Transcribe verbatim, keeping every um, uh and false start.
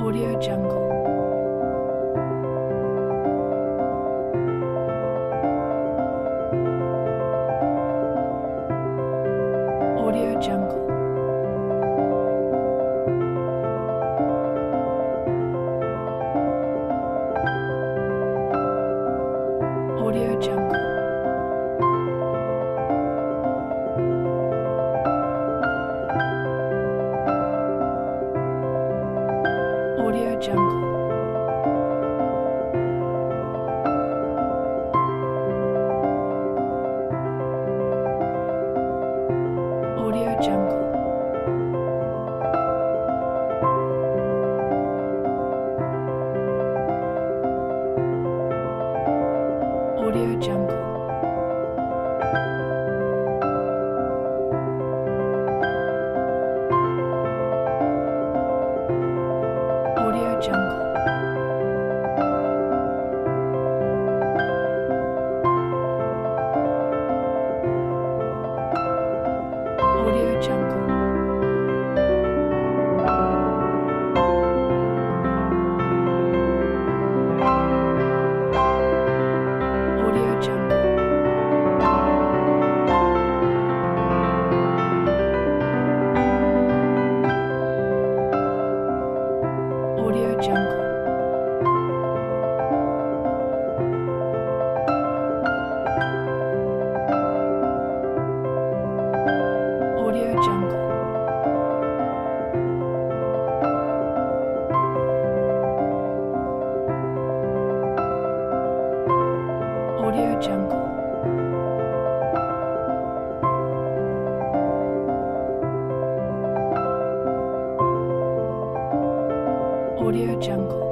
Audio Jungle. Audio Jungle. Audio Jungle. Audio Jungle. Audio Jungle. Audio Jungle. Audio Jungle. Audio Jungle. Audio Jungle. Audio Jungle. Audio Jungle. Audio Jungle. Audio Jungle.